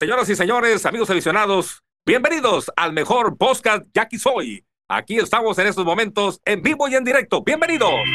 Señoras y señores, amigos aficionados, bienvenidos al mejor podcast Ya Aquí Soy. Aquí estamos en estos momentos en vivo y en directo. Bienvenidos.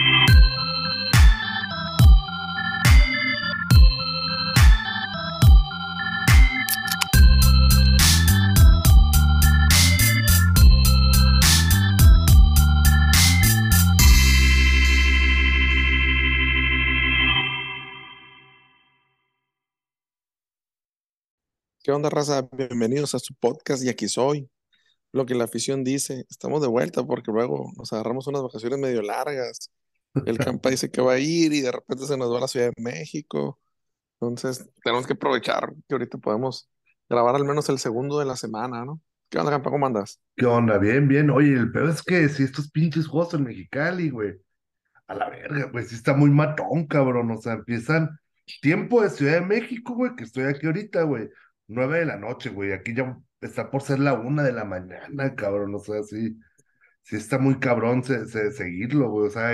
¿Qué onda, raza? Bienvenidos a su podcast y aquí soy. Lo que la afición dice, estamos de vuelta porque luego nos agarramos unas vacaciones medio largas. El Campa dice que va a ir y de repente se nos va a la Ciudad de México. Entonces, tenemos que aprovechar que ahorita podemos grabar al menos el segundo de la semana, ¿no? ¿Qué onda, Campa? ¿Cómo andas? ¿Qué onda? Bien, bien. Oye, el peor es que si estos pinches juegos en Mexicali, güey, a la verga, pues sí está muy matón, cabrón. O sea, empiezan tiempo de Ciudad de México, güey, que estoy aquí ahorita, güey, 9 de la noche, güey. Aquí ya está por ser la 1 de la mañana, cabrón. O sea, sí, sí está muy cabrón seguirlo, güey. O sea,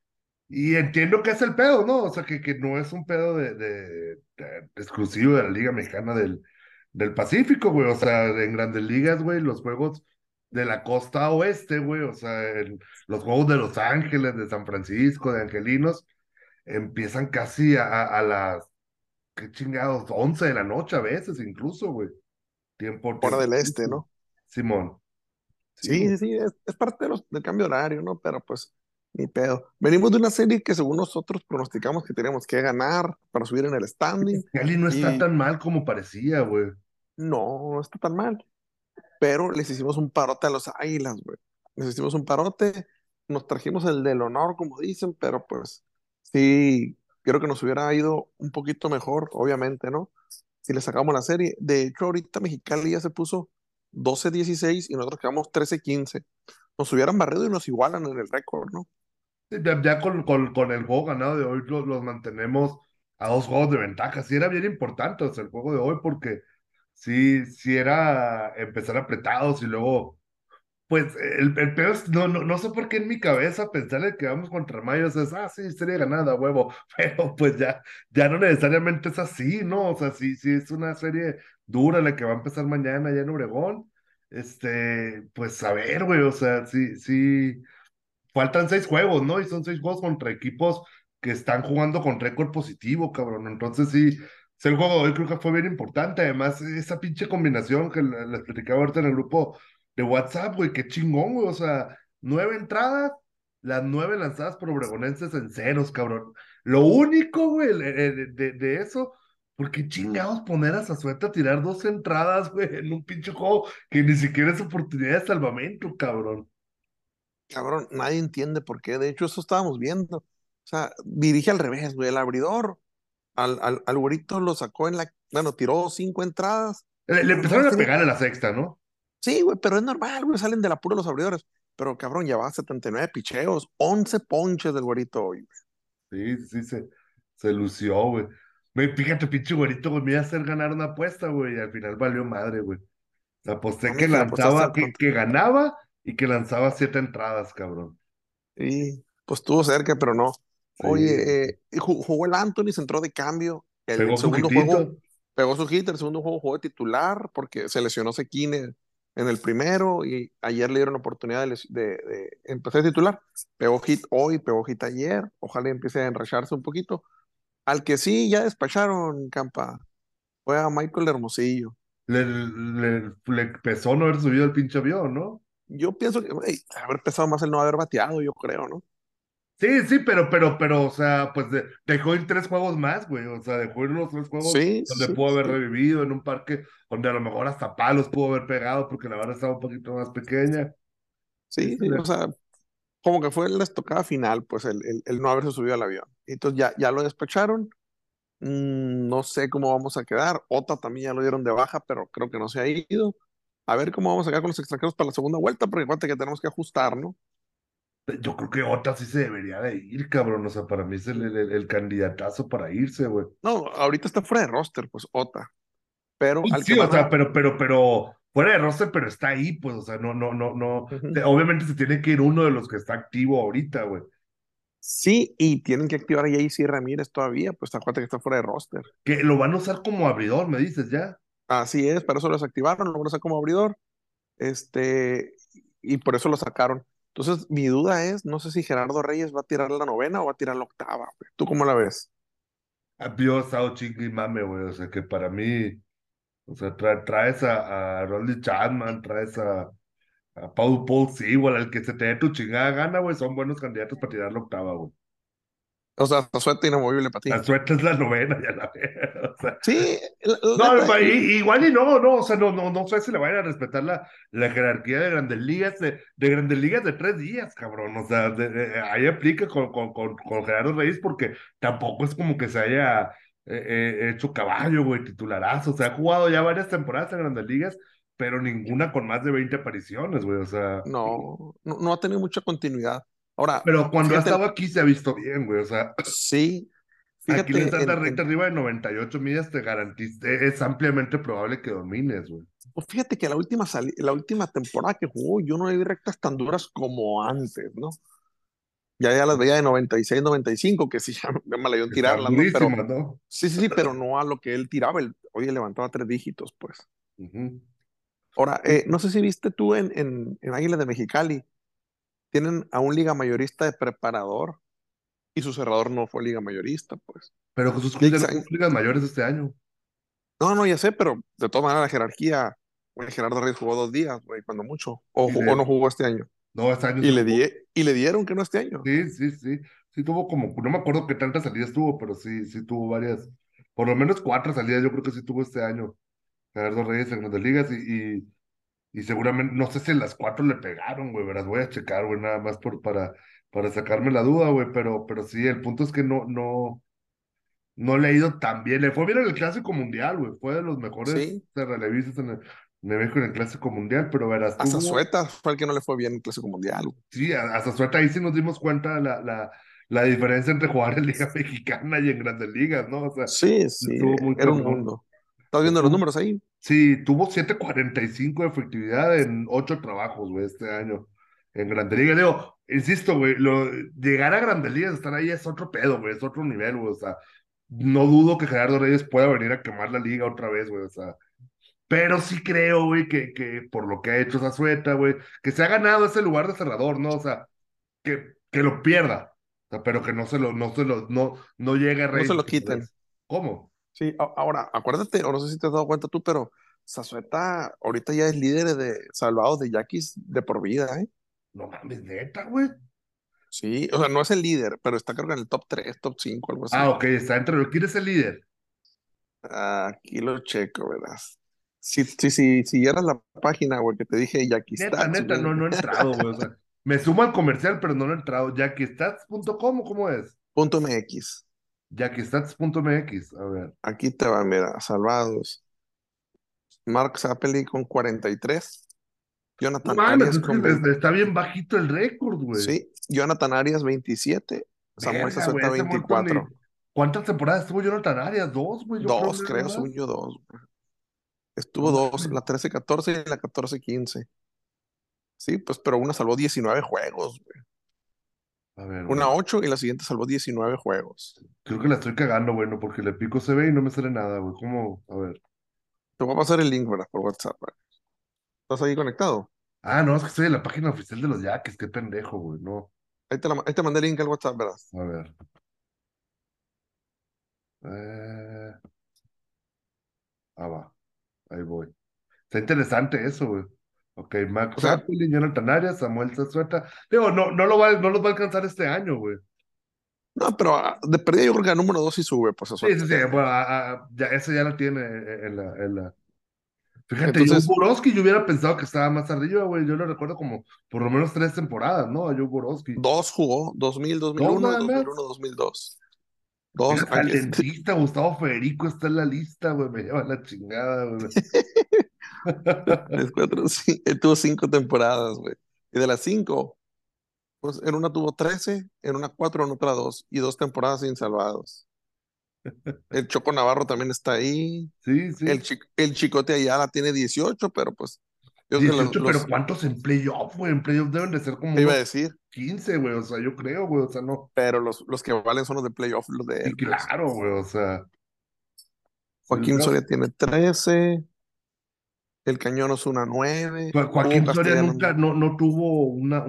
y entiendo que es el pedo, ¿no? O sea, que no es un pedo de exclusivo de la Liga Mexicana del Pacífico, güey. O sea, en Grandes Ligas, güey, los juegos de la costa oeste, güey. O sea, los juegos de Los Ángeles, de San Francisco, de Angelinos, empiezan casi a las, qué chingados, 11 de la noche a veces, incluso, güey. Hora Tiempo. del este, ¿no? Simón. Sí, Sí, güey. sí, sí, es parte del cambio de horario, ¿no? Pero pues, ni pedo. Venimos de una serie que según nosotros pronosticamos que teníamos que ganar para subir en el standing. Cali no está Y tan mal como parecía, güey. no, no está tan mal. Pero les hicimos un parote a los Águilas, güey. Les hicimos un parote, nos trajimos el del honor, como dicen, pero pues sí, creo que nos hubiera ido un poquito mejor, obviamente, ¿no? Si le sacamos la serie. De hecho, ahorita Mexicali ya se puso 12-16 y nosotros quedamos 13-15. Nos hubieran barrido y nos igualan en el récord, ¿no? Sí, ya con el juego ganado de hoy los mantenemos a 2 juegos de ventaja. Sí era bien importante, o sea, el juego de hoy porque sí era empezar apretados y luego, pues el peor es, no sé por qué en mi cabeza pensar que vamos contra Mayos es, sí, sería ganada, huevo, pero pues ya no necesariamente es así, ¿no? O sea, sí es una serie dura la que va a empezar mañana allá en Obregón. Pues a ver, güey, o sea, sí faltan 6 juegos, ¿no? Y son 6 juegos contra equipos que están jugando con récord positivo, cabrón. Entonces sí, el juego de hoy creo que fue bien importante. Además, esa pinche combinación que les platicaba ahorita en el grupo de WhatsApp, güey, qué chingón, güey. O sea, 9 entradas, las 9 lanzadas por Obregonenses en ceros, cabrón. Lo único, güey, de eso, porque chingados poner a Zazueta a tirar 2 entradas, güey, en un pinche juego que ni siquiera es oportunidad de salvamento, cabrón. Cabrón, nadie entiende por qué. De hecho, eso estábamos viendo. O sea, dirige al revés, güey. El abridor al güerito lo sacó en la. Bueno, tiró 5 entradas, Le pero empezaron nomás a tenía. pegar en la sexta, ¿no? Sí, güey, pero es normal, güey. Salen del apuro los abridores. Pero cabrón, llevaba 79 picheos, 11 ponches del güerito hoy, güey. Sí, se lució, güey. Fíjate, pinche güerito, güey, me iba a hacer ganar una apuesta, güey, y al final valió madre, güey. Aposté ¿Dónde que que le apostaste lanzaba, en que, contra? que ganaba y que lanzaba 7 entradas, cabrón. Y pues estuvo cerca, pero no. Sí, Oye, jugó el Anthony, se entró de cambio. El pegó su segundo juego hitito. pegó su hit, el segundo juego jugó de titular porque se lesionó Sekine en el primero y ayer le dieron oportunidad de empezar de titular. Pegó hit hoy, pegó hit ayer. Ojalá empiece a enracharse un poquito. Al que sí ya despacharon, Campa, fue a Michael Hermosillo. Le pesó no haber subido el pinche avión, ¿no? Yo pienso que güey, haber pesado más el no haber bateado, yo creo, ¿no? Sí, pero, o sea, pues dejó ir 3 juegos más, güey. O sea, dejó ir los 3 juegos Sí, donde sí, pudo haber sí. revivido en un parque donde a lo mejor hasta palos pudo haber pegado porque la verdad estaba un poquito más pequeña. Sí, Sí, sí, o sea, como que fue la estocada final, pues el no haberse subido al avión. Entonces ya lo despacharon. No sé cómo vamos a quedar. Ota también ya lo dieron de baja, pero creo que no se ha ido. A ver cómo vamos a quedar con los extranjeros para la segunda vuelta, porque acuérdate que tenemos que ajustar, ¿no? yo creo que Ota sí se debería de ir, cabrón. O sea, para mí es el candidatazo para irse, güey. No, ahorita está fuera de roster, pues Ota. Pero Y al que sí, o van sea, a. pero fuera de roster, pero está ahí, pues, o sea, no. Ujú. Obviamente se tiene que ir uno de los que está activo ahorita, güey. Sí, y tienen que activar a JC Ramírez todavía, pues acuérdate que está fuera de roster. Que lo van a usar como abridor, me dices ya. Así es, para eso lo desactivaron, lo van a usar como abridor, este, y por eso lo sacaron. Entonces, mi duda es, no sé si Gerardo Reyes va a tirar la novena o va a tirar la octava, güey. ¿Tú cómo la ves? Yo he estado chingue y mame, güey. O sea, que para mí, o sea, traes a Ronald Chapman, traes a Paul Sewell, al que se te dé tu chingada gana, güey, son buenos candidatos para tirar la octava, güey. O sea, suelta inamovible para La ti. suerte es la novena, ya la veo. O sea, Sí, la no, neta, igual y no, no, o sea, no sé si le vayan a respetar la jerarquía de Grandes Ligas, de Grandes Ligas de 3 días, cabrón. O sea, ahí aplica con Gerardo Reyes porque tampoco es como que se haya hecho caballo, güey, titularazo. O sea, ha jugado ya varias temporadas en Grandes Ligas, pero ninguna con más de 20 apariciones, güey. O sea, no ha tenido mucha continuidad. Ahora, pero cuando ha estado fíjate, aquí se ha visto bien, güey. O sea, sí, aquí les das fíjate la recta arriba de 98 millas, te garantiza, es ampliamente probable que domines, güey. pues fíjate que la última temporada que jugó, yo no le vi rectas tan duras como antes, ¿no? Ya las veía de 96, 95, que sí, ya me la dio en Están tirarlas, ¿no? Pero durísimas, ¿no? sí, pero no a lo que él tiraba. Oye, levantaba 3 dígitos, pues. Ujú. Ahora, no sé si viste tú en Águila de Mexicali, tienen a un liga mayorista de preparador y su cerrador no fue liga mayorista, pues. Pero Jesús Cruz Jake ya no Sainz, jugó ligas mayores este año. no, no, ya sé, pero de todas maneras la jerarquía, güey, Gerardo Reyes jugó 2 días, güey, cuando mucho, Y o no le, jugó este año. no, este año Y se le, jugó. di, y le dieron que no este año. Sí, sí, sí. Sí tuvo como, no me acuerdo qué tantas salidas tuvo, pero sí, sí tuvo varias. Por lo menos 4 salidas, yo creo que sí tuvo este año. Gerardo Reyes en Grandes Ligas y seguramente, no sé si las 4 le pegaron, güey, verás, voy a checar, güey, nada más para sacarme la duda, güey, pero sí, el punto es que no le ha ido tan bien. Le fue bien en el Clásico Mundial, güey. Fue de los mejores Sí, relevistas en México en el Clásico Mundial, pero verás, a tuvo, Zazueta fue el que no le fue bien en el Clásico Mundial, güey. sí, hasta suerte ahí sí nos dimos cuenta la diferencia entre jugar en Liga Mexicana y en Grandes Ligas, ¿no? O sea, Sí, sí, estuvo muy era un cabrón. mundo. ¿Estás viendo los números ahí? Sí, tuvo 7.45 de efectividad en 8 trabajos, güey, este año en Grandes Ligas. Digo, insisto, güey, llegar a Grandes Ligas, estar ahí es otro pedo, güey, es otro nivel, güey. O sea, no dudo que Gerardo Reyes pueda venir a quemar la liga otra vez, güey. O sea, pero sí creo, güey, que por lo que ha hecho Zazueta, güey, que se ha ganado ese lugar de cerrador, ¿no? O sea, que lo pierda. O sea, pero que no llegue a No se Reyes. lo quiten. ¿Cómo? Sí, ahora, acuérdate, o no sé si te has dado cuenta tú, pero Zazueta ahorita ya es líder de salvados de Yaquis de por vida, ¿eh? No mames, neta, güey. Sí, o sea, no es el líder, pero está creo que en el top 3, top 5, algo Ah, así. ok, está entre los. ¿Quién es el líder? Aquí lo checo, ¿verdad? Si siguieras la página, güey, que te dije Jackie Neta, Stats, neta, güey, no he entrado, güey. O sea, me sumo al comercial, pero no he entrado. JackieStats.com, ¿cómo es? punto MX. JackieStats.mx, a ver. Aquí te va, mira, salvados. Mark Zappeli con 43. No Jonathan mames, Arias es que con 20. está bien bajito el récord, güey. Sí, Jonathan Arias 27. Samuel Verga, güey, Zazueta ese muerto ni. 24. ¿Cuántas temporadas estuvo Jonathan Arias? Dos, güey, yo creo Dos, nada creo, más. según yo, dos. No Estuvo dos, mames. la 13-14 y la 14-15. Sí, pues, pero una salvó 19 juegos, güey. A ver, Una güey. 8 y la siguiente salvó 19 juegos. Creo que la estoy cagando, güey, no, porque le pico CB y no me sale nada, güey. ¿Cómo? A ver. Te voy a pasar el link, ¿verdad? Por WhatsApp, güey. ¿Estás ahí conectado? Ah, no, es que estoy en la página oficial de los Yaquis, qué pendejo, güey, no. Ahí te mandé el link al WhatsApp, ¿verdad? A ver. Eh, va, ahí voy. Está interesante eso, güey. Ok, O Max sea, Zappi, Jonathan Arias, Samuel Zazueta. Digo, no los va a alcanzar este año, güey. no, pero de perdida yo creo que al número 2 sí sube, pues eso. Sí, sí, sí, bueno, ya, eso ya lo tiene en la. Fíjate, Joe Entonces, Borowski, yo hubiera pensado que estaba más arriba, güey. Yo lo recuerdo como por lo menos 3 temporadas, ¿no? A Joe Borowski. dos jugó, 2000, Dos 2001 y nada más. 2001, 2 Mira, Dos, hasta el aquí, dentista Gustavo Federico está en la lista, güey. Me lleva la chingada, güey. tres, cuatro, él tuvo 5 temporadas, güey. Y de las 5, pues en una tuvo 13, en una 4, en otra 2, y 2 temporadas sin salvados. El Choco Navarro también está ahí. Sí, sí. El Chicote Ayala tiene 18, pero pues yo creo que 18, pero ¿cuántos en playoff, güey? En playoff deben de ser como te iba a unos decir, 15, güey. O sea, yo creo, güey. O sea, no. pero los que valen son los de playoff, los de Sí, él, pues. claro, güey. O sea, sí, Joaquín Soria tiene 13. El Cañón es una 9. Hugo Joaquín Soria Castellanos, nunca, no tuvo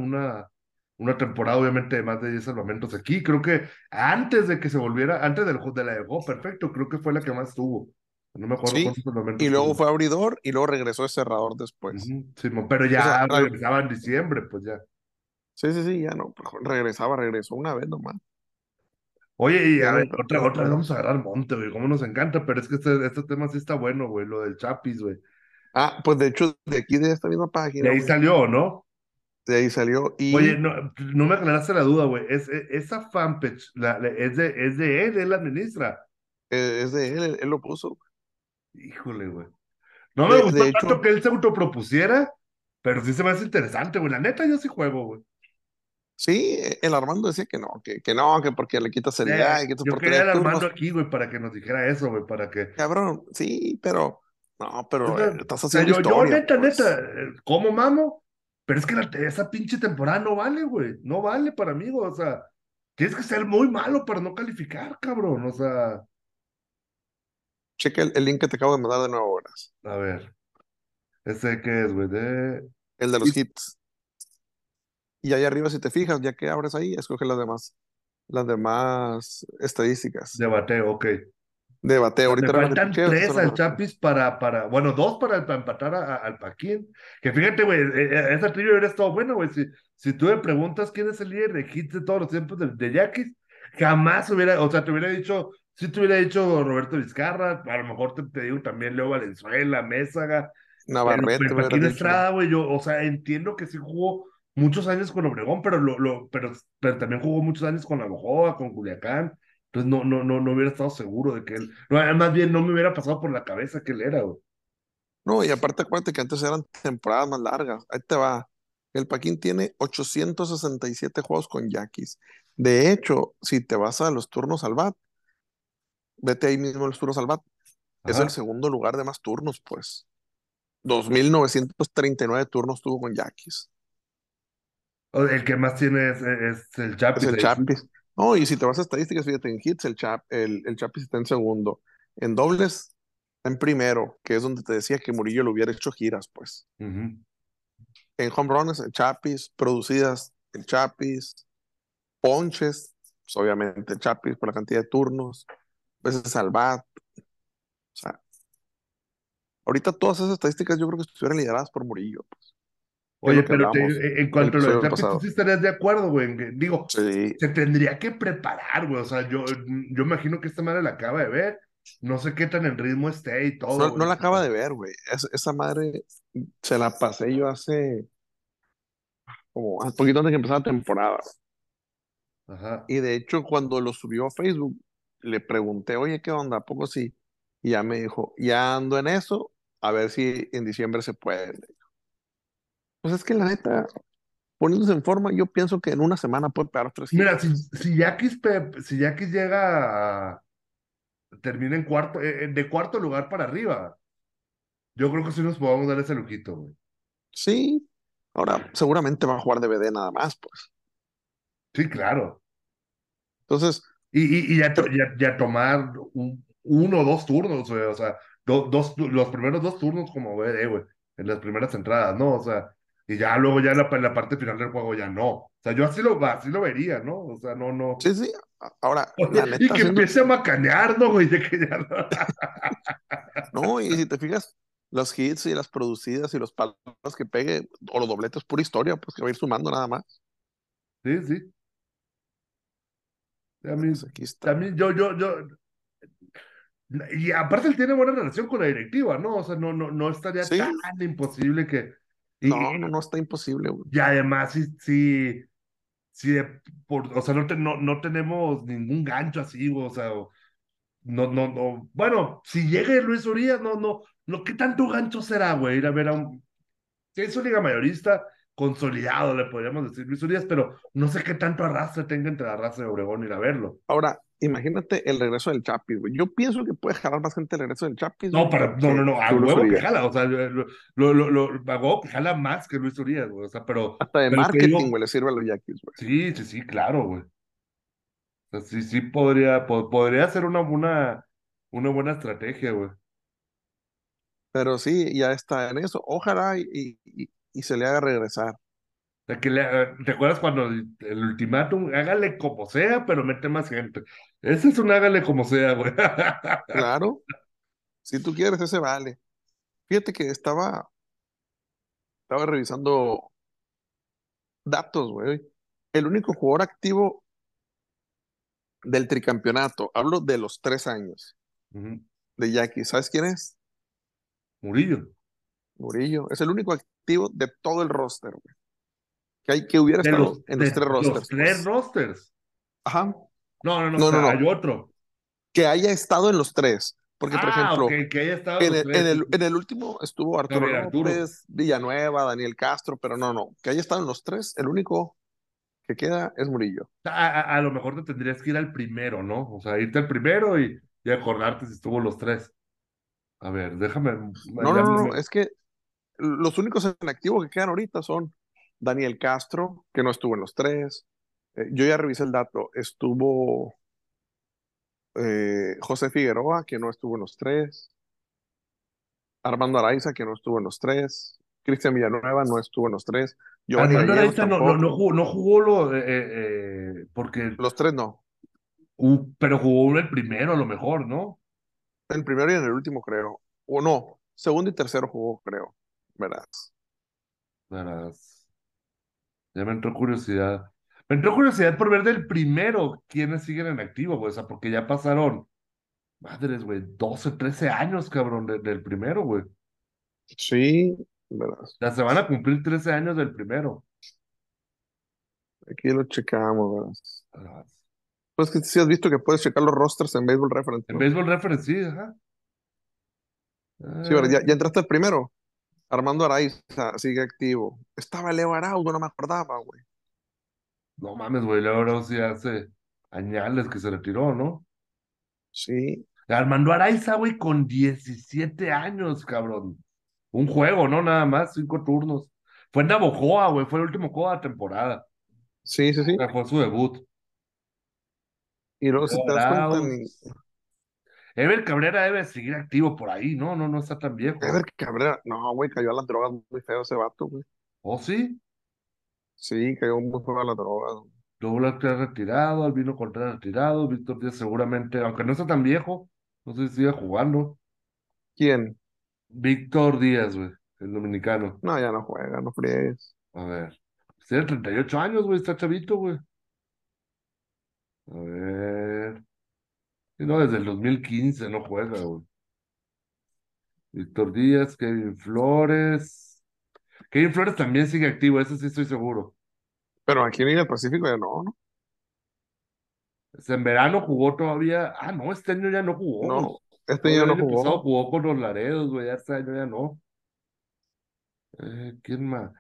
una temporada, obviamente, de más de 10 salvamentos aquí. Creo que antes de que se volviera, antes de la dejó perfecto, creo que fue la que más tuvo. No me acuerdo sí. cuántos Y salvamentos luego tuvo. fue abridor y luego regresó de cerrador después. Ujú, sí, pero O sea, ya regresaba en diciembre, pues ya. sí, sí, sí, ya no. Pues, regresó una vez nomás. Oye, y Ya a ver, nunca, otra nunca vez más. vamos a agarrar monte, güey, cómo nos encanta, pero es que este tema sí está bueno, güey, lo del Chapis, güey. Ah, pues de hecho, de aquí de esta misma De página, ahí güey, salió, ¿no? de ahí salió Oye, y no me aclaraste la duda, güey. Esa fanpage es de él administra. es de él lo puso. Híjole, güey. No me gustó De tanto hecho, que él se autopropusiera, pero sí se me hace interesante, güey. La neta, yo sí juego, güey. sí, el Armando decía que no, que porque le quita seriedad y que es Yo oportunidad quería de al Armando turnos. aquí, güey, para que nos dijera eso, güey, para que... Cabrón, sí, pero no, O pero sea, estás haciendo historia, neta, pues. ¿cómo mamo? Pero es que esa pinche temporada no vale, güey. No vale para mí, güey. O sea, tienes que ser muy malo para no calificar, cabrón. O sea, Checa el link que te acabo de mandar de nuevo, horas. a ver, ¿ese qué es, güey? El de los hits. Y ahí arriba, si te fijas, ya que abres ahí, escoge las demás estadísticas De bateo, ok. de bateo. Le Ahorita eran las de faltan picheo, estas son tres las de al bateo. Chapis bueno, dos para empatar al Paquín. Que fíjate, güey, esa trivia hubiera estado bueno, güey. Si tú me preguntas quién es el líder de hits de todos los tiempos de Yaquis, jamás hubiera, o sea, te hubiera dicho, si te hubiera dicho Roberto Vizcarra, a lo mejor te digo también Leo Valenzuela, Mésaga, pero Navarrete, el me hubieras Paquín dicho. Estrada, güey, yo, o sea, entiendo que sí jugó muchos años con Obregón, pero también jugó muchos años con Navojoa, con Culiacán. Entonces no hubiera estado seguro de que él, no, más bien no me hubiera pasado por la cabeza que él era, güey. No, y aparte acuérdate que antes eran temporadas más largas. Ahí te va. El Paquín tiene 867 juegos con Yaquis. De hecho, si te vas a los turnos al BAT, vete ahí mismo a los turnos al BAT. Es el Ajá. segundo lugar de más turnos, pues. 2.939 turnos tuvo con Yaquis. El que más tiene es el Es Chapis el ahí, sí. Chapis. No, y si te vas a estadísticas, fíjate, en hits el Chapis está en segundo. En dobles está en primero, que es donde te decía que Murillo le hubiera hecho giras, pues. Ujú. En home runs, el Chapis, producidas, el Chapis, ponches, pues obviamente el Chapis por la cantidad de turnos, veces al bat. O sea, ahorita todas esas estadísticas yo creo que estuvieran lideradas por Murillo, pues, que es Oye, lo que pero hablamos en el cuanto a lo del episodio Chapis, tú sí pasado. estarías de acuerdo, güey. Digo, Sí, se tendría que preparar, güey. O sea, yo imagino que esta madre la acaba de ver. No sé qué tan en ritmo esté y todo, no güey. la acaba de ver, güey. Esa madre se la pasé yo hace como un poquito antes de que empezara la temporada. Ajá. Y de hecho, cuando lo subió a Facebook, le pregunté, oye, ¿qué onda? ¿A poco sí? Y ya me dijo, ya ando en eso, a ver si en diciembre se puede. Pues es que la neta, poniéndose en forma, yo pienso que en una semana puede pegar 3 hits. Mira, si Yaquis termina en cuarto, de cuarto lugar para arriba, yo creo que sí nos podemos dar ese lujito, güey. Sí, ahora seguramente va a jugar DVD nada más, pues. Sí, claro. Entonces, Y creo- ya tomar uno o dos turnos, güey, o sea, los primeros dos turnos como BD, güey, en las primeras entradas, ¿no? O sea, y ya luego ya en la parte final del juego ya no. O sea, yo así lo vería, ¿no? O sea, no. sí, sí, ahora, la Oye, y neta, que haciendo, empiece a macanear, ¿no, güey? De que ya no. no, y si te fijas, los hits y las producidas y los palos que pegue, o los dobletes, pura historia, pues que va a ir sumando nada más. Sí, sí. Pues aquí está. También y aparte él tiene buena relación con la directiva, ¿no? O sea, no estaría tan Sí, imposible que, y, no, no, no está imposible, güey. y además sí, o sea, no tenemos ningún gancho así, güey, o sea, no, bueno, si llega Luis Urias, ¿qué tanto gancho será, güey? Ir a ver si es un liga mayorista consolidado, le podríamos decir Luis Urias, pero no sé qué tanto arrastre tenga entre la raza de Obregón ir a verlo. Ahora, imagínate el regreso del Chapis, güey. Yo pienso que puede jalar más gente el regreso del Chapis, No, güey, para, a que Luis huevo que Urias. jala, o sea, a huevo que jala más que Luis Urias, güey, o sea, Hasta de pero te marketing, digo, güey, le sirve a los Yaquis, güey. sí, sí, sí, claro, güey. O sea, sí podría ser una buena estrategia, güey. Pero sí, ya está en eso. Ojalá y se le haga regresar. De que ¿te acuerdas cuando el ultimátum, hágale como sea, pero mete más gente? Ese es un hágale como sea, güey. Claro, si tú quieres, ese vale. Fíjate que estaba revisando datos, güey. El único jugador activo del tricampeonato, hablo de los 3 años, Ujú. de Jackie, ¿sabes quién es? Murillo. Murillo. Es el único activo de todo el roster, güey. Que hubiera De estado en los tres los rosters, tres pues. rosters. Ajá. No, no, no, o No, no, sea, hay no. otro. Que haya estado en los tres. Porque, por Ah, ok, ejemplo, que haya estado en los el, en tres. Sí, el, sí. en el último estuvo Arturo Javier Arturo. López, Villanueva, Daniel Castro, pero no, no. Que haya estado en los tres, el único que queda es Murillo. A lo mejor te tendrías que ir al primero, ¿no? O sea, irte al primero y acordarte si estuvo los tres. A ver, déjame. No, Ya no, no, no no. Es que los únicos en activo que quedan ahorita son Daniel Castro, que no estuvo en los tres. Yo ya revisé el dato. Estuvo José Figueroa, que no estuvo en los tres. Armando Araiza, que no estuvo en los tres. Cristian Villanueva no estuvo en los tres. Giovanni Armando Gallegos Araiza tampoco. no jugó porque, Los tres no. pero jugó el primero a lo mejor, ¿no? En el primero y en el último, creo. O no. Segundo y tercero jugó, creo. ¿Verdad? Verás, ya me entró curiosidad. Me entró curiosidad por ver del primero quiénes siguen en activo, güey. O sea, porque ya pasaron, madres, güey, 12 13 años, cabrón, del primero, güey. Sí, ¿verdad? Ya se van a cumplir 13 años del primero. Aquí lo checamos, ¿verdad? Verás. Pues que si has visto que puedes checar los rosters en Baseball Reference, En ¿no? Baseball Reference, sí, ajá. Sí, ¿verdad? Ya Eh, entraste el primero. Armando Araiza sigue activo. Estaba Leo Araujo, no me acordaba, güey. no mames, güey, ahora sí hace añales que se retiró, ¿no? Sí, Armando Araiza, güey, con 17 años, cabrón. Un juego, ¿no? Nada más, 5 turnos. Fue en Navojoa, güey, fue el último juego de la temporada. sí, sí, O sí. sea, fue su debut. Y luego si Leo te das cuenta, ni Arauz. Ever Cabrera debe seguir activo por ahí, ¿no? No, no está tan Ever viejo. Cabrera, no, güey, cayó a las drogas muy feo ese vato, güey. ¿Oh, sí? Sí, cayó muy feo a las drogas. Douglas ha retirado, Albino Contreras retirado, Víctor Díaz seguramente, aunque no está tan viejo, no sé si sigue jugando. ¿Quién? Víctor Díaz, güey, el dominicano. No, ya no juega, no friegues. A ver. Tiene 38 años, güey, está chavito, güey. A ver. Sí, no, desde el 2015 no juega, güey. Víctor Díaz, Kevin Flores. Kevin Flores también sigue activo, eso sí estoy seguro. Pero aquí en el Pacífico ya no, no. En verano jugó todavía. Ah, no, este año ya no jugó, güey. No, este Todavía ya el no año pasado jugó. jugó con los Laredos, güey, ya este año ya no. ¿Quién más?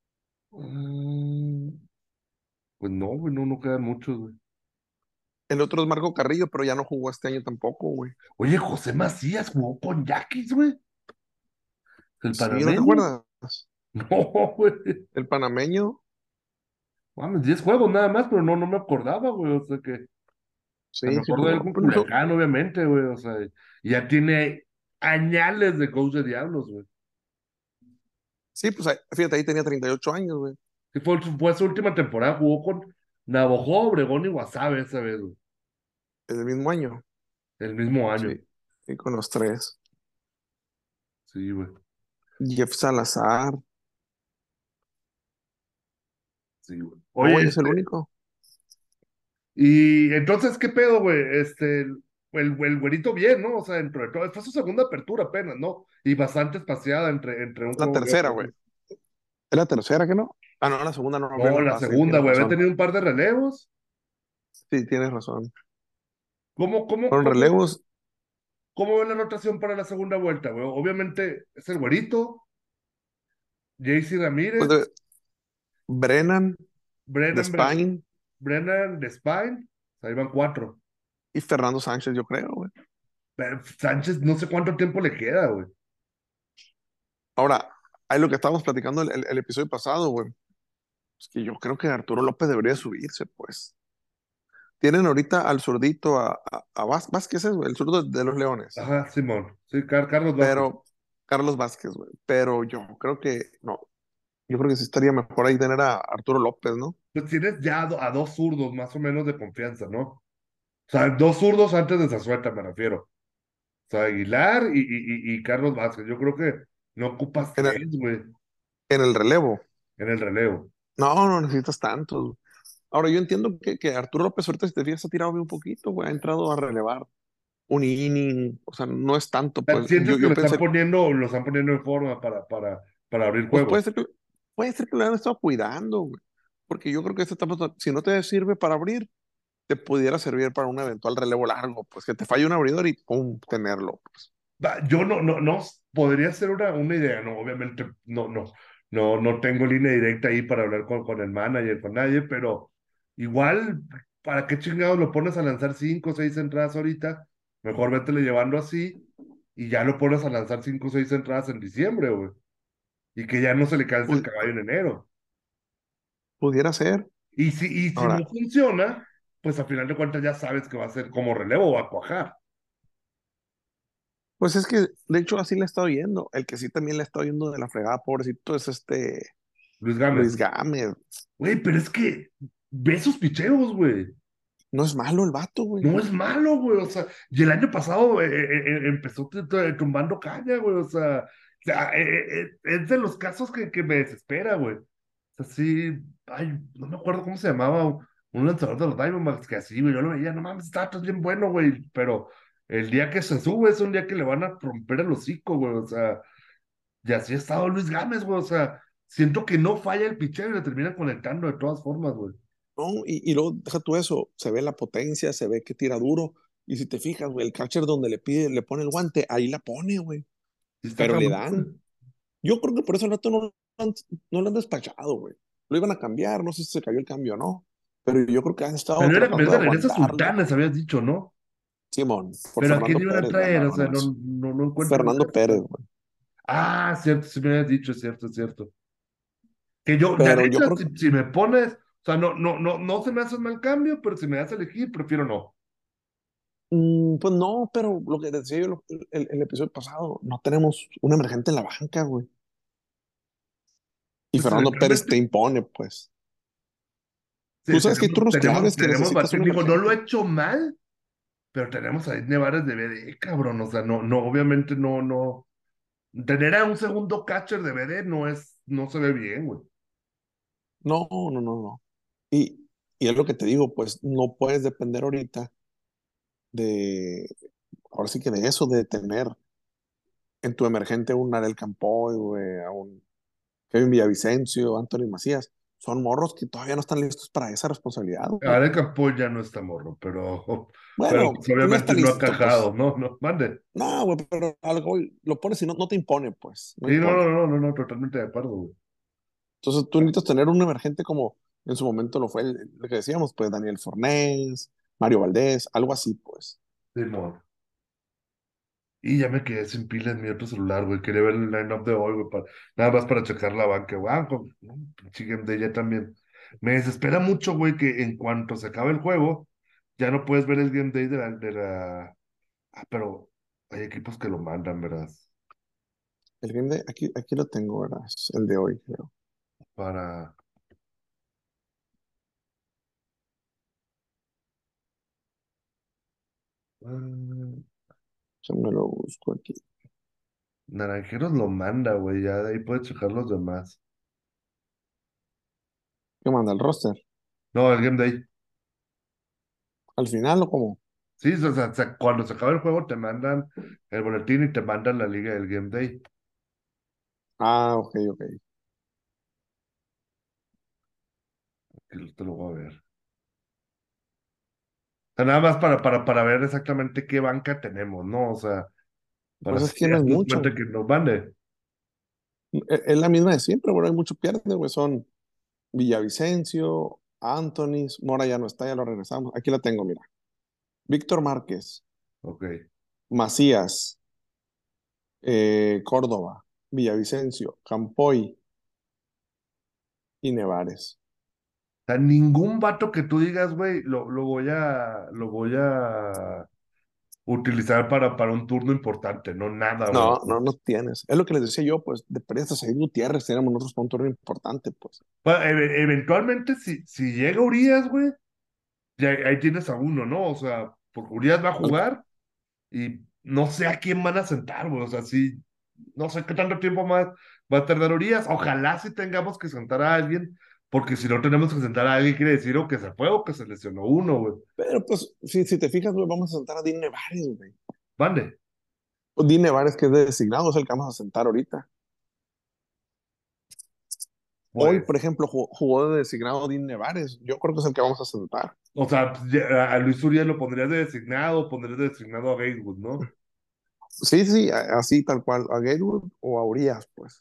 Mm, pues no, güey, no, no quedan muchos, güey. El otro es Marco Carrillo, pero ya no jugó este año tampoco, güey. Oye, José Macías jugó con Yaquis, güey. El Sí, ¿no te panameño. acuerdas? No, güey. El panameño, Mames, 10 juegos nada más, pero no, no me acordaba, güey. O sea que. O sea, me sí, sí acuerdo de él jugó. con Pues no, Culiacán, obviamente, güey. O sea, y ya tiene añales de coach de Diablos, güey. sí, pues fíjate, ahí tenía 38 años, güey. Sí, fue su última temporada, jugó con Navajo, Obregón y Guasave esa vez, güey. El mismo año. El mismo Sí, año. y con los tres. Sí, güey. Jeff Salazar. Sí, güey. No, Oye, güey, es el único. y entonces, ¿qué pedo, güey? El güerito bien, ¿no? O sea, dentro de todo, fue su segunda apertura apenas, ¿no? Y bastante espaciada entre un La juego y tercera, otro, güey. güey. ¿Es la tercera que no? Ah, no, la segunda no abrió No, la la fase, segunda, tienes güey, había razón. tenido un par de relevos. Sí, tienes razón. ¿Cómo, cómo, Fueron cómo, relevos, cómo ve la anotación para la segunda vuelta, güey? Obviamente es el güerito, JC pues Ramírez, Brennan, Brennan, Despine Brennan Despine, ahí van 4. y Fernando Sánchez, yo creo, güey. Pero Sánchez, no sé cuánto tiempo le queda, güey. Ahora, hay lo que estábamos platicando el episodio pasado, güey. Es que yo creo que Arturo López debería subirse, pues. Tienen ahorita al zurdito, a Vázquez, es, güey, el zurdo de los Leones. Ajá, Simón. Sí, Carlos Vázquez. Pero Carlos Vázquez, güey. Pero yo creo que no. Yo creo que sí estaría mejor ahí tener a Arturo López, ¿no? Pues tienes ya a dos zurdos más o menos de confianza, ¿no? O sea, dos zurdos antes de Zazueta, me refiero. O sea, Aguilar y Carlos Vázquez. Yo creo que no ocupas En tres, el, güey, en el relevo. en el relevo. No, no necesitas tantos. Ahora, yo entiendo que Arturo López ahorita, si te fijas, ha tirado bien un poquito, güey. Ha entrado a relevar un inning. O sea, no es tanto, pues. ¿Sientes Yo, que yo pensé, lo están poniendo en forma para abrir pues juego? puede ser que lo hayan estado cuidando, güey. Porque yo creo que esta etapa, si no te sirve para abrir, te pudiera servir para un eventual relevo largo, pues que te falle un abridor y pum, tenerlo, pues. Yo no, podría ser una idea, no, obviamente no tengo línea directa ahí para hablar con el manager, con nadie, pero igual, ¿para qué chingados lo pones a lanzar 5 o 6 entradas ahorita? Mejor vétele llevando así y ya lo pones a lanzar 5 o 6 entradas en diciembre, güey, y que ya no se le canse el Pu- caballo en enero. pudiera ser. Y si no Ahora, funciona, pues a final de cuentas ya sabes que va a ser como relevo o va a cuajar. pues es que, de hecho, así le he estado yendo. El que sí también le he estado yendo de la fregada, pobrecito, es Luis Gámez. Luis Gámez. Güey, pero es que ve sus picheos, güey. No es malo el vato, güey. No es malo, güey, o sea, y el año pasado empezó tumbando caña, güey, es de los casos que me desespera, güey. O sea, sí, ay, no me acuerdo cómo se llamaba, un lanzador de los Diamondbacks que así, güey, yo lo veía, no mames, está bien bueno, güey, pero el día que se sube es un día que le van a romper el hocico, güey, o sea, y así ha estado Luis Gámez, güey, o sea, siento que no falla el picheo y le termina conectando de todas formas, güey. No, y luego deja tú eso, se ve la potencia, se ve que tira duro. Y si te fijas, güey, el catcher donde le pide, le pone el guante, ahí la pone, güey. Sí está Pero le cabrón, dan. güey. Yo creo que por eso el rato no lo han despachado, güey. Lo iban a cambiar, no sé si se cayó el cambio o no. Pero yo creo que han estado Salió la tratando camioneta de de regresa aguantarlo. Sultanes, habías dicho, ¿no? Simón, por Pero ¿a quién Fernando iban a Pérez, traer? O sea, mandaron a eso. no encuentro el Fernando Pérez, texto. güey. Ah, cierto, sí me habías dicho, cierto, cierto. Que yo, la Pero yo neta, creo, si me pones, o sea, no se me hace un mal cambio, pero si me das a elegir, prefiero no. pues no, pero lo que decía yo el episodio pasado, no tenemos un emergente en la banca, güey. Y Pues Fernando Pérez te eventualmente, impone, pues. Tú sí, sabes que hay turnos claves que tenemos necesitas un digo, no lo he emergente. hecho mal, pero tenemos a Nevares de BD, cabrón, o sea, obviamente no. Tener a un segundo catcher de BD no se ve bien, güey. No, no, no, no. Y es lo que te digo, pues no puedes depender ahorita de, ahora sí que de eso, de tener en tu emergente un Arel Campoy, güey, a un Kevin Villavicencio, Anthony Macías. Son morros que todavía no están listos para esa responsabilidad, güey. Ahora el campo ya no está morro, pero Bueno, pues, no está obviamente no ha listo, cajado, pues. no, mande. No, güey, pero algo lo pones y no te impone, pues. No Sí, impone. totalmente de acuerdo, güey. Entonces tú necesitas tener un emergente como en su momento lo fue el que decíamos, pues Daniel Fornés, Mario Valdés, algo así, pues. Simón. Y ya me quedé sin pila en mi otro celular, güey. Quería ver el line-up de hoy, güey, nada más para checar la banca, güey. No, pinche Game Day ya también. Me desespera mucho, güey, que en cuanto se acabe el juego, ya no puedes ver el Game Day Ah, pero hay equipos que lo mandan, ¿verdad? El game de, aquí lo tengo, ¿verdad? Es el de hoy, creo. Para... ah, Se me lo busco aquí. Naranjeros lo manda, güey, ya de ahí puedes checar los demás. ¿Qué manda el roster? No, el Game Day. ¿Al final o cómo? Sí, cuando se acaba el juego te mandan el boletín y te mandan la liga del Game Day. Ah, ok, ok. Aquí te lo voy a ver. O sea, nada más para ver exactamente qué banca tenemos, ¿no? O sea, para Pues es así que no es darnos mucho, cuenta güey. que nos mande. Es la misma de siempre, güey. Hay mucho pierde, güey. Son Villavicencio, Anthony, Mora ya no está, ya lo regresamos. Aquí la tengo, mira. Víctor Márquez, Ok. O Macías, Córdoba, Villavicencio, Campoy y Nevares. sea, ningún vato que tú digas, güey, lo voy a utilizar para un turno importante, no nada, güey. No, no, no tienes. Es lo que les decía yo, pues, de prestas ahí Gutiérrez, tenemos nosotros para un turno importante, pues. Eventualmente, si llega Urias, güey, ya ahí tienes a uno, ¿no? O sea, porque Urias va a jugar y no sé a quién van a sentar, güey. O sea, sí, no sé qué tanto tiempo más va a tardar Urias. Ojalá sí tengamos que sentar a alguien, porque si no tenemos que sentar a alguien, quiere decir o que se fue o que se lesionó uno, güey. Pero pues, si te fijas, güey, vamos a sentar a Dean Nevares, güey. Mande. Pues Dean Nevares, que es de designado, es el que vamos a sentar ahorita. Hoy, Pues, por ejemplo, jugó de designado Dean Nevares. Yo creo que es el que vamos a sentar. o sea, pues, a Luis Urias lo pondrías de designado, pondrías de designado a Gatewood, ¿no? Sí, sí, así tal cual, a Gatewood o a Urias, pues.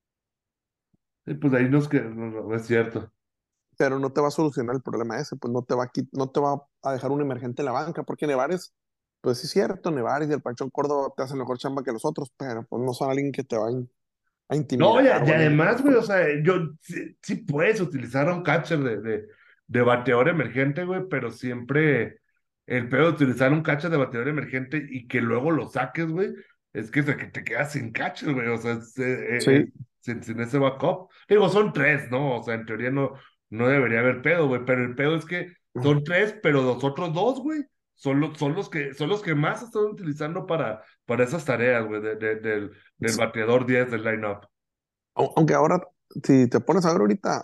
Y pues ahí nos que no es cierto. Pero no te va a solucionar el problema ese, pues no te va a dejar un emergente en la banca, porque Nevares, pues sí es cierto, Nevares y el Panchón Córdoba te hacen mejor chamba que los otros, pero pues no son alguien que te va a No, intimidar y o alguien que además, va güey, o sea, yo sí puedes utilizar a un catcher de bateador emergente, güey, pero siempre el peor de utilizar un catcher de bateador emergente y que luego lo saques, güey, es que te quedas sin catcher, güey, o sea, Sí, sin ese backup. Digo, son tres, ¿no? O sea, en teoría no debería haber pedo, güey, pero el pedo es que son tres, pero los otros dos, güey, son los que más están utilizando para esas tareas, güey, del bateador 10 del lineup. aunque ahora, si te pones a ver ahorita,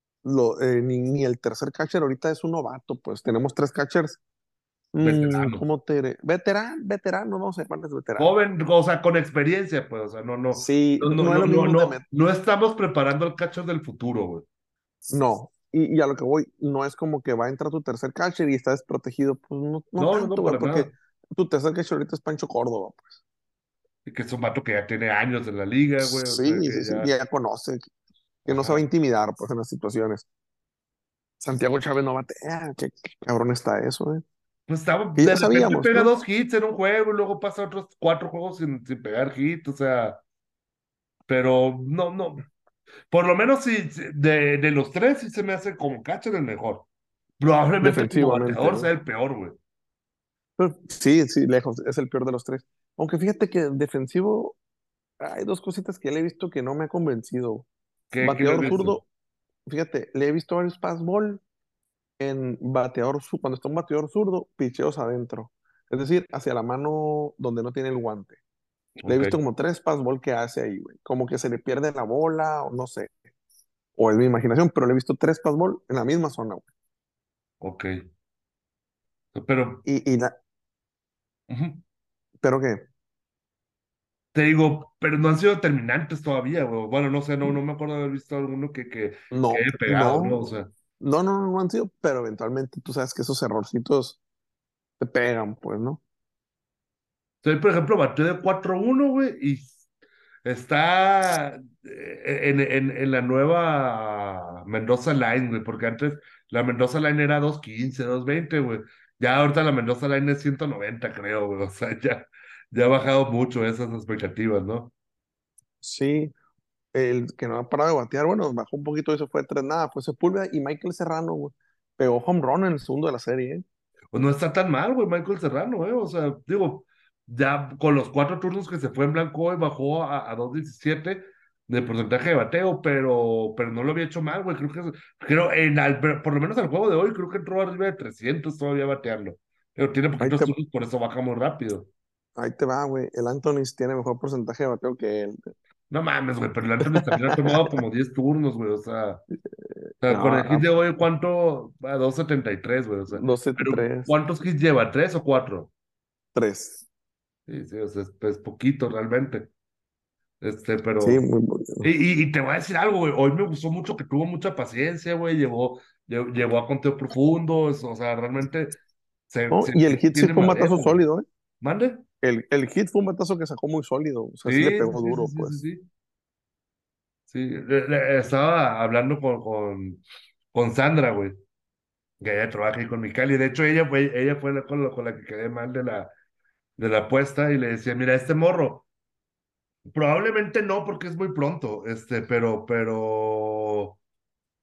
ni el tercer catcher ahorita es un novato, pues tenemos tres catchers. Veteranos. ¿Cómo te diré? Veterano, no sé cuál es veterano. Joven, o sea, con experiencia, pues, o sea, Sí, no, no, no es no, lo no, mismo no, no estamos preparando el catcher del futuro, güey. no. Y a lo que voy, no es como que va a entrar tu tercer catcher y está desprotegido, pues no, no No, no, no, tanto, güey, para porque nada. tu tercer catcher ahorita es Pancho Córdoba, pues. Y que es un vato que ya tiene años en la liga, güey, o sea, Sí, sí, que sí, ya, ya conoce, que no se va a ajá. intimidar, pues, en las situaciones. Santiago Chávez no batea, qué cabrón está eso, eh. Pues estaba, Que de ya repente sabíamos, pega ¿no? 2 hits en un juego y luego pasa otros 4 juegos sin pegar hit, o sea, pero no, por lo menos si de los tres sí se me hace como catcher el mejor. Probablemente como Defensivamente, bateador sea ¿no? el peor, güey. Pero sí, sí, lejos, es el peor de los tres. Aunque fíjate que defensivo, hay dos cositas que le he visto que no me ha convencido. ¿Qué le has Bateador visto? zurdo, fíjate, le he visto varios fastball en cuando está un bateador zurdo, picheos adentro. Es decir, hacia la mano donde no tiene el guante. Le he Ok, visto como tres fastball que hace ahí, güey. Como que se le pierde la bola, o no sé. O es mi imaginación, pero le he visto tres fastball en la misma zona, güey. ok. Pero, Y ujú. ¿pero qué? Te digo, pero no han sido determinantes todavía, güey. Bueno, no sé, no me acuerdo de haber visto alguno que No, haya pegado, ¿no? no, O sea, no han sido, pero eventualmente tú sabes que esos errorcitos te pegan, pues, ¿no? soy, por ejemplo, batió de 4-1, güey, y está en la nueva Mendoza Line, güey, porque antes la Mendoza Line era 215, 220, güey. Ya ahorita la Mendoza Line es 190, creo, güey. O sea, ya ha bajado mucho esas expectativas, ¿no? Sí, el que no ha parado de batear, bueno, bajó un poquito, eso fue tres nada, fue Sepúlveda y Michael Serrano, güey. Pegó home run en el segundo de la serie, ¿eh? Pues no está tan mal, güey, Michael Serrano, o sea, digo, ya con los 4 turnos que se fue en blanco hoy bajó a 217 de porcentaje de bateo, pero no lo había hecho mal, güey, por lo menos al juego de hoy, creo que entró arriba de 300 todavía bateando, pero tiene Ahí poquitos te, turnos, por eso baja muy rápido. ahí te va, güey. El Anthony tiene mejor porcentaje de bateo que él. No mames, güey, pero el Anthony también ha tomado como 10 turnos, güey, o sea, con No, el hit de hoy, ¿cuánto? A 273, güey, o sea, pero 273, ¿cuántos hits lleva? ¿3 o 4? 3. Sí, sí, o sea, es poquito realmente. Sí, Pero. muy bueno. Y te voy a decir algo, güey. Hoy me gustó mucho que tuvo mucha paciencia, güey. Llegó a conteo profundo. O sea, realmente ¿No? Y el hit sí tiene fue un madera, batazo güey. sólido, ¿eh? ¿Mande? El hit fue un batazo que sacó muy sólido. O sea, sí le Sí, sí, pegó sí, sí, duro, sí, sí, pues. sí. Sí, estaba hablando con Sandra, güey. Que ella trabaja ahí con mi Cali. De hecho, ella fue con la que quedé mal de la apuesta y le decía, mira, este morro. Probablemente no, porque es muy pronto,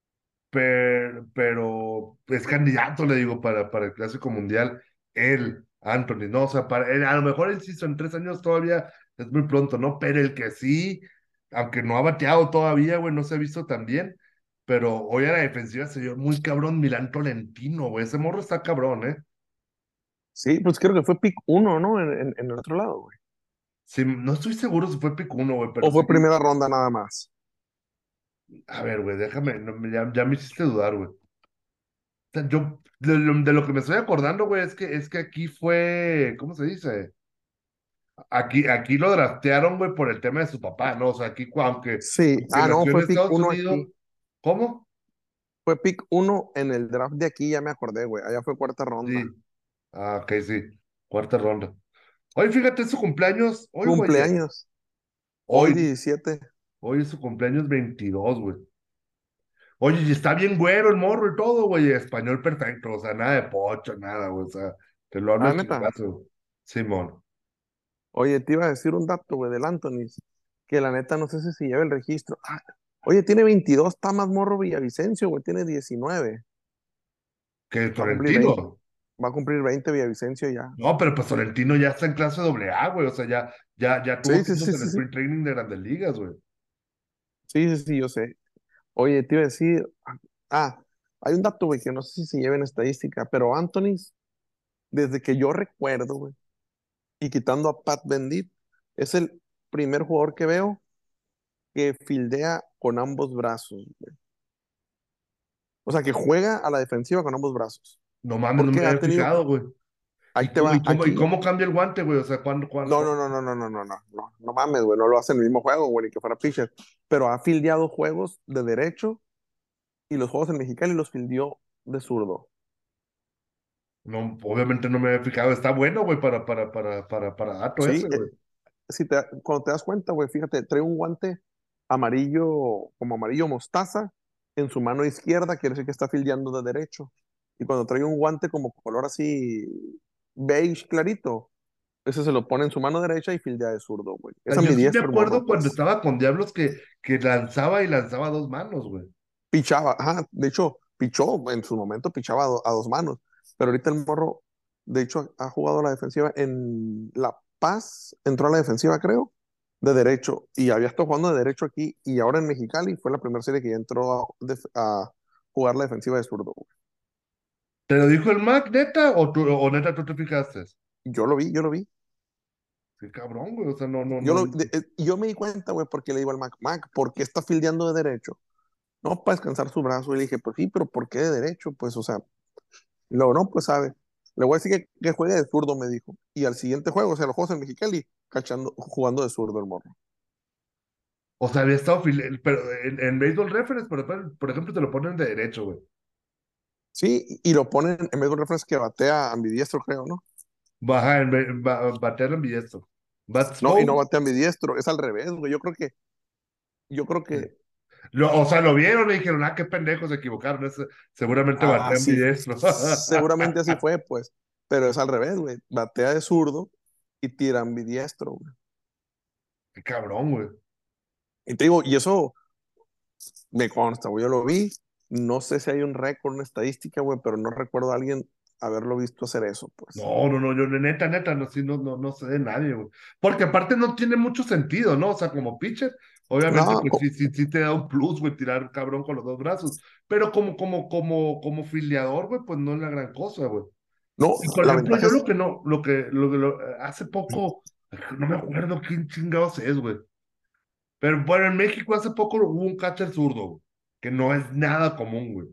pero es candidato, le digo, para el Clásico Mundial. Él. Anthony, ¿no? O sea, a lo mejor, insisto, en 3 años todavía es muy pronto, ¿no? Pero el que sí, aunque no ha bateado todavía, güey, no se ha visto tan bien, pero hoy a la defensiva se vio muy cabrón Milán Tolentino, güey, ese morro está cabrón, ¿eh? Sí, pues creo que fue pick uno, ¿no? En el otro lado, güey. Sí, no estoy seguro si fue pick uno, güey, pero O sí, fue primera ronda nada más. a ver, güey, déjame, ya me hiciste dudar, güey. O sea, yo, de lo que me estoy acordando, güey, es que aquí fue, ¿cómo se dice? Aquí lo draftearon, güey, por el tema de su papá, ¿no? O sea, aquí, Sí, aunque no, nació en fue pick Estados uno Unidos, aquí. ¿cómo? Fue pick uno en el draft de aquí, ya me acordé, güey. Allá fue cuarta ronda. Sí. Ah, ok, sí. Cuarta ronda. Hoy, fíjate, es su cumpleaños. Hoy, güey. Cumpleaños, hoy Hoy. 17. Hoy es su cumpleaños 22, güey. Oye, y está bien güero el morro y todo, güey. Español perfecto, o sea, nada de pocho, nada, güey. O sea, te lo hablo Ah, de neta. chingazo. Simón. Oye, te iba a decir un dato, güey, del Anthony, que la neta no sé si lleva el registro. Ah, oye, tiene 22, está más morro Villavicencio, güey, tiene 19. Que Va a cumplir 20, Tolentino. va a cumplir 20 Villavicencio ya. No, pero pues Tolentino ya está en clase doble A, güey. O sea, ya tuvo Sí, sí, tiempos sí, en el sí, sí. sprint training de Grandes Ligas, güey. Sí, sí, sí, yo sé. Oye, te iba a decir, hay un dato, güey, que no sé si se lleva en estadística, pero Anthony, desde que yo recuerdo, güey, y quitando a Pat Bendit, es el primer jugador que veo que fildea con ambos brazos, güey. O sea, que juega a la defensiva con ambos brazos. No mames, no Porque me ha había tenido, fijado, güey. ahí ¿Y te cómo, y va, cómo, y aquí, cómo cambia el guante, güey? O sea, no, no, no, no, no, no, no, no, no, no mames, güey, no lo hace en el mismo juego, güey, ni que fuera pitcher, pero ha fildeado juegos de derecho y los juegos en Mexicali los fildeó de zurdo. No, obviamente no me había fijado. Está bueno, güey, para dato Sí, ese, güey. cuando te das cuenta, güey, fíjate, trae un guante amarillo, como amarillo mostaza, en su mano izquierda, quiere decir que está fildeando de derecho. Y cuando trae un guante como color así beige clarito, ese se lo pone en su mano derecha y fildea de zurdo, güey. O Es sea, yo sí me ambidiestro el morro, acuerdo cuando pues. estaba con Diablos que lanzaba y lanzaba dos manos, güey. Pichaba, ajá, de hecho, pichó, en su momento pichaba a dos manos, pero ahorita el morro, de hecho, ha jugado a la defensiva en La Paz, entró a la defensiva, creo, de derecho, y había estado jugando de derecho aquí, y ahora en Mexicali fue la primera serie que ya entró a jugar la defensiva de zurdo, güey. ¿Te lo dijo el Mac, neta? ¿O neta tú te fijaste? Yo lo vi, Qué cabrón, güey. O sea, no, no, yo, no. lo, de- y yo me di cuenta, güey, porque le digo al Mac, ¿por qué está fildeando de derecho? No, para descansar su brazo, y le dije, pues sí, pero ¿por qué de derecho? Pues, o sea, y luego, no, pues sabe. Le voy a decir que juegue de zurdo, me dijo. Y al siguiente juego, o sea, los juegos en Mexicali, jugando de zurdo el morro. O sea, había estado, pero en Baseball Reference, por ejemplo, te lo ponen de derecho, güey. Sí, y lo ponen en vez de un reference que batea ambidiestro, creo, ¿no? Baja, batear ambidiestro. Bats No, y no both. batea ambidiestro, es al revés, güey. Yo creo que, O sea, lo vieron y dijeron, qué pendejos se equivocaron. Seguramente batea sí, ambidiestro. seguramente así fue, pues. Pero es al revés, güey. Batea de zurdo y tira ambidiestro, güey. Qué cabrón, güey. Y te digo, y eso me consta, güey. Yo lo vi. No sé si hay un récord, una estadística, güey, pero no recuerdo a alguien haberlo visto hacer eso, pues. No, no, no, yo neta, no, sí, no, no, no sé de nadie, güey. Porque aparte no tiene mucho sentido, ¿no? O sea, como pitcher, obviamente, No, pues sí, sí, sí te da un plus, güey, tirar un cabrón con los dos brazos. Pero como filiador, güey, pues no es la gran cosa, güey. no, Y por la ejemplo, ventaja yo es, hace poco, no me acuerdo quién chingados es, güey. Pero bueno, en México hace poco hubo un catcher zurdo, güey, que no es nada común, güey. O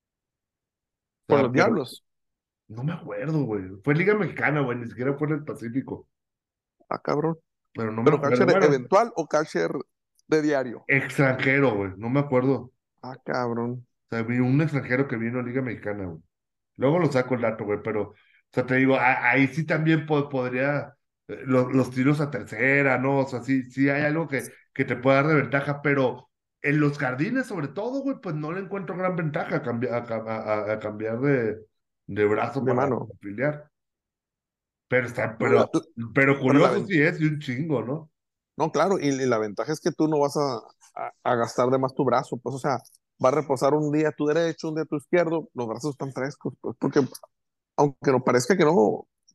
con sea, los pero Diablos. no me acuerdo, güey. Fue Liga Mexicana, güey, ni siquiera fue en el Pacífico. Ah, cabrón. Pero no me ¿Pero acuerdo. catcher Bueno, eventual o catcher de diario? extranjero, güey, no me acuerdo. Ah, cabrón. O sea, vi un extranjero que vino a Liga Mexicana, güey. Luego lo saco el dato, güey, pero, o sea, te digo, ahí sí también podría, los tiros a tercera, ¿no? O sea, sí hay algo que te puede dar de ventaja, pero en los jardines, sobre todo, güey, pues no le encuentro gran ventaja a cambiar de brazo De para mano. afiliar. Pero está, No, pero pero curioso sí es, y un chingo, ¿no? no, claro, y la ventaja es que tú no vas a gastar de más tu brazo, pues, o sea, va a reposar un día tu derecho, un día tu izquierdo, los brazos están frescos, pues, porque aunque no parezca que no,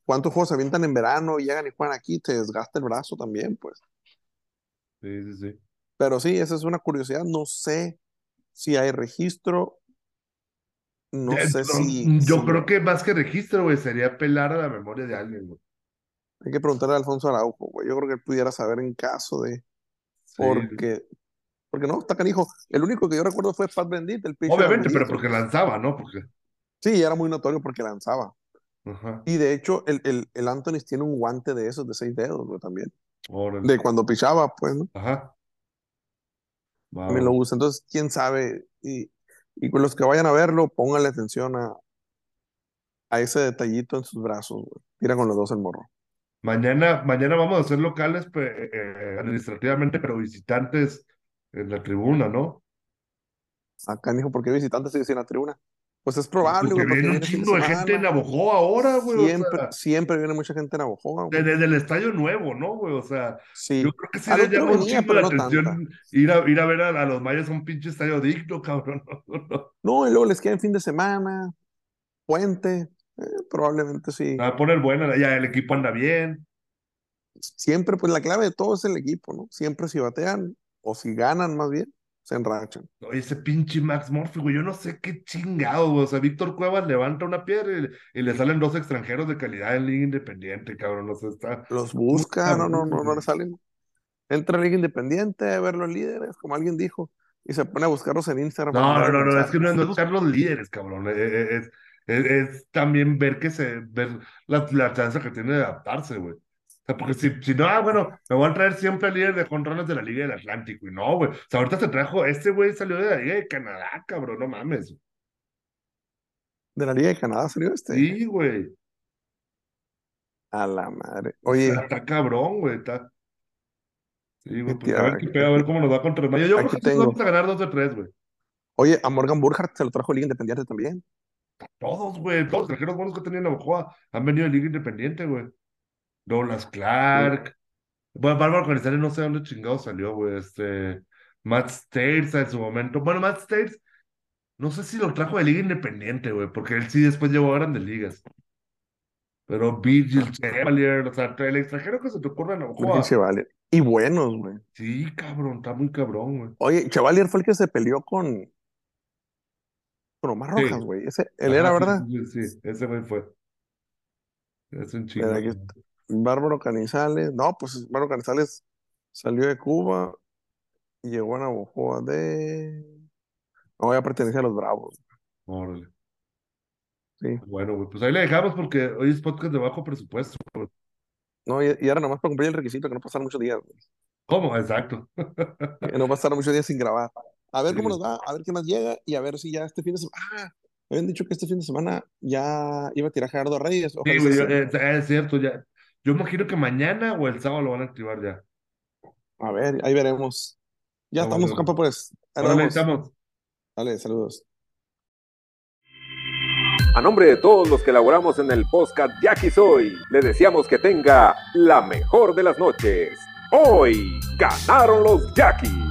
¿cuántos juegos se avientan en verano y llegan y juegan aquí? Te desgasta el brazo también, pues. Sí, sí, sí. Pero sí, esa es una curiosidad. No sé si hay registro. No sé Yo si creo que más que registro, güey, sería pelar a la memoria de alguien, güey. hay que preguntarle a Alfonso Araujo, güey. Yo creo que él pudiera saber en caso de. Sí, sí. Porque, porque no, está canijo. El único que yo recuerdo fue Pat Bendit, el pitcher Obviamente, pero Andrés, güey. porque lanzaba, ¿no? Porque, Sí, era muy notorio porque lanzaba. ajá, Y de hecho, el Anthony tiene un guante de esos de 6 dedos, güey, también. órale, De cuando pichaba, pues, ¿no? ajá, va, También lo va. usa. Entonces, quién sabe. Y con los que vayan a verlo, pónganle atención a ese detallito en sus brazos, güey. Tira con los dos el morro. Mañana vamos a ser locales administrativamente, pero visitantes en la tribuna, ¿no? Acá, dijo, ¿por qué visitantes sigue en la tribuna? Pues es Pues probable, porque güey, porque viene un viene fin de chingo de gente en semana. Navojoa ahora, güey, o Siempre, sea, siempre viene mucha gente en Navojoa, güey. desde el estadio nuevo, ¿no, güey? O sea, yo Sí. creo que sí Al les otro llama un venía, chingo la pero no tanta. atención ir a ver a los mayas a un pinche estadio digno, cabrón. No. No, y luego les queda en fin de semana, puente. Probablemente sí. Va a poner buena, ya el equipo anda bien. Siempre, pues la clave de todo es el equipo, ¿no? Siempre si batean, o si ganan más bien, se enrachan. Oye, ese pinche Max Murphy, güey, yo no sé qué chingado, güey. O sea, Víctor Cuevas levanta una piedra y le salen dos extranjeros de calidad en Liga Independiente, cabrón. O sea, está Los muy busca, no, no, cabrón, no, no le güey. salen. Entra a Liga Independiente a ver los líderes, como alguien dijo, y se pone a buscarlos en Instagram para No, no, mandarles no, no, es que no, mensajes. no es buscar los líderes, cabrón. Es también ver la chance que tiene de adaptarse, güey. O sea, porque si no, bueno, me voy a traer siempre al líder de jonrones de la Liga del Atlántico. Y no, güey. O sea, ahorita se trajo, este güey salió de la Liga de Canadá, cabrón, no mames. De la Liga de Canadá salió este. Sí, güey. A la madre. O sea, Oye, está cabrón, güey. Está. Sí, güey, pues a ver qué pega, a aquí, ver cómo nos va contra el Mayo. Yo creo aquí que sí nos vamos tengo. a ganar 2 de 3, güey. Oye, a Morgan Burkhardt se lo trajo Liga Independiente también. Todos, güey, todos los extranjeros buenos que tenían en Navajoa han venido de Liga Independiente, güey. Douglas Sí. Clark. Bueno, Bárbaro Canizales no sé dónde chingado salió, güey. Matt States en su momento. Bueno, Matt States, no sé si lo trajo de Liga Independiente, güey, porque él sí después llegó a Grandes Ligas. Pero Virgil Chevalier, o sea, el extranjero que se te ocurra en Virgil Navajoa. Chevalier. Y buenos, güey. Sí, cabrón, está muy cabrón, güey. Oye, Chevalier fue el que se peleó con Omar Rojas, Sí, güey. Él era, ajá, sí, ¿verdad? sí, sí, sí, ese güey fue. Es un Mira, chingo. aquí está. Bárbaro Canizales. No, pues Bárbaro Canizales salió de Cuba y llegó a Navojoa de. No, ya pertenecía a los Bravos. Órale. Sí. Bueno, güey, pues ahí le dejamos porque hoy es podcast de bajo presupuesto. No, y ahora nomás para cumplir el requisito, que no pasaron muchos días, güey. ¿Cómo? Exacto. Que no pasaron muchos días sin grabar. A ver cómo Sí. nos va, a ver qué más llega y a ver si ya este fin de semana. Me habían dicho que este fin de semana ya iba a tirar Gerardo Reyes. Sí, Ojalá sea güey, cierto. es cierto, ya. Yo imagino que mañana o el sábado lo van a activar ya. A ver, ahí veremos. Ya Está estamos, bueno, güey. campo, pues. Ahí nos Órale, vemos. estamos. Dale, saludos. A nombre de todos los que elaboramos en el podcast Jackie Soy, le deseamos que tenga la mejor de las noches. Hoy ganaron los Jackies.